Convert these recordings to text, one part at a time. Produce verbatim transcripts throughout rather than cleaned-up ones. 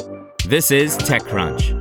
This is TechCrunch.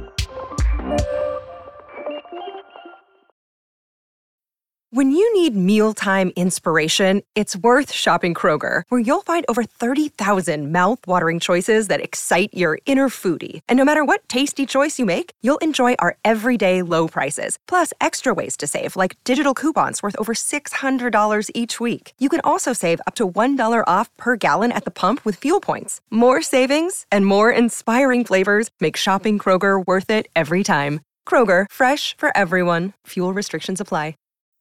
When you need mealtime inspiration, it's worth shopping Kroger, where you'll find over thirty thousand mouth-watering choices that excite your inner foodie. And no matter what tasty choice you make, you'll enjoy our everyday low prices, plus extra ways to save, like digital coupons worth over six hundred dollars each week. You can also save up to one dollar off per gallon at the pump with fuel points. More savings and more inspiring flavors make shopping Kroger worth it every time. Kroger, fresh for everyone. Fuel restrictions apply.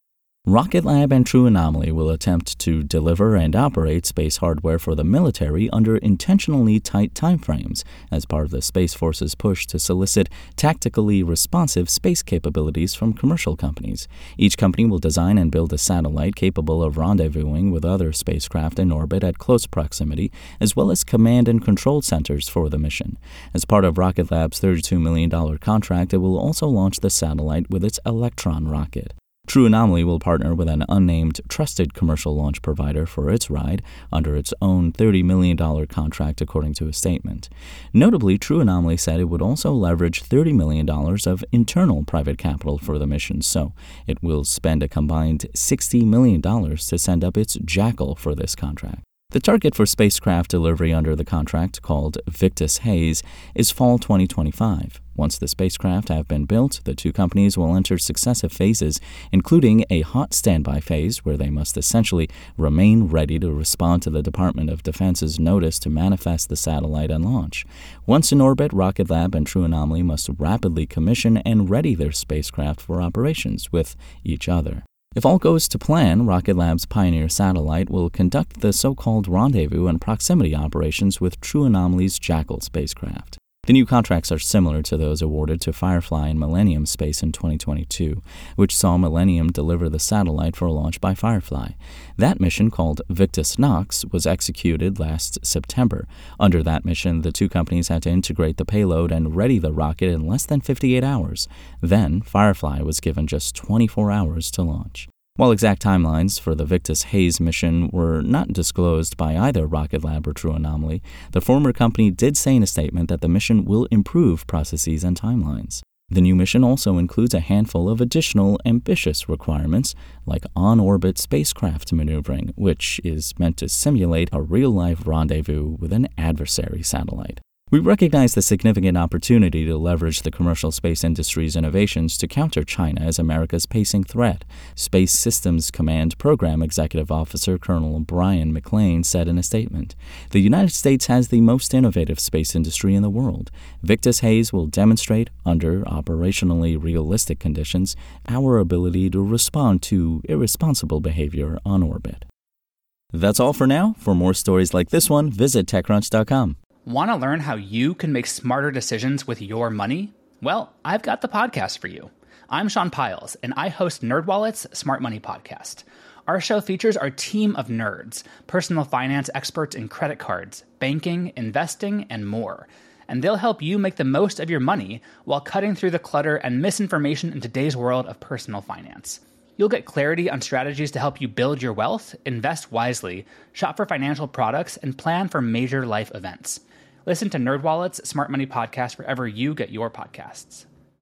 Rocket Lab and True Anomaly will attempt to deliver and operate space hardware for the military under intentionally tight timeframes as part of the Space Force's push to solicit tactically responsive space capabilities from commercial companies. Each company will design and build a satellite capable of rendezvousing with other spacecraft in orbit at close proximity, as well as command and control centers for the mission. As part of Rocket Lab's thirty-two million dollars contract, it will also launch the satellite with its Electron rocket. True Anomaly will partner with an unnamed trusted commercial launch provider for its ride under its own thirty million dollars contract, according to a statement. Notably, True Anomaly said it would also leverage thirty million dollars of internal private capital for the mission, so it will spend a combined sixty million dollars to send up its Jackal for this contract. The target for spacecraft delivery under the contract, called Victus Haze, is fall twenty twenty-five. Once the spacecraft have been built, the two companies will enter successive phases, including a hot standby phase where they must essentially remain ready to respond to the Department of Defense's notice to manifest the satellite and launch. Once in orbit, Rocket Lab and True Anomaly must rapidly commission and ready their spacecraft for operations with each other. If all goes to plan, Rocket Lab's Pioneer satellite will conduct the so-called rendezvous and proximity operations with True Anomaly's Jackal spacecraft. The new contracts are similar to those awarded to Firefly and Millennium Space in twenty twenty-two, which saw Millennium deliver the satellite for launch by Firefly. That mission, called Victus Nox, was executed last September. Under that mission, the two companies had to integrate the payload and ready the rocket in less than fifty-eight hours. Then, Firefly was given just twenty-four hours to launch. While exact timelines for the Victus Haze mission were not disclosed by either Rocket Lab or True Anomaly, the former company did say in a statement that the mission will improve processes and timelines. The new mission also includes a handful of additional ambitious requirements, like on-orbit spacecraft maneuvering, which is meant to simulate a real-life rendezvous with an adversary satellite. We recognize the significant opportunity to leverage the commercial space industry's innovations to counter China as America's pacing threat, Space Systems Command Program Executive Officer Colonel Brian McLean said in a statement. The United States has the most innovative space industry in the world. Victus Haze will demonstrate, under operationally realistic conditions, our ability to respond to irresponsible behavior on orbit. That's all for now. For more stories like this one, visit TechCrunch dot com. Want to learn how you can make smarter decisions with your money? Well, I've got the podcast for you. I'm Sean Piles, and I host NerdWallet's Smart Money Podcast. Our show features our team of nerds, personal finance experts in credit cards, banking, investing, and more. And they'll help you make the most of your money while cutting through the clutter and misinformation in today's world of personal finance. You'll get clarity on strategies to help you build your wealth, invest wisely, shop for financial products, and plan for major life events. Listen to NerdWallet's Smart Money Podcast wherever you get your podcasts.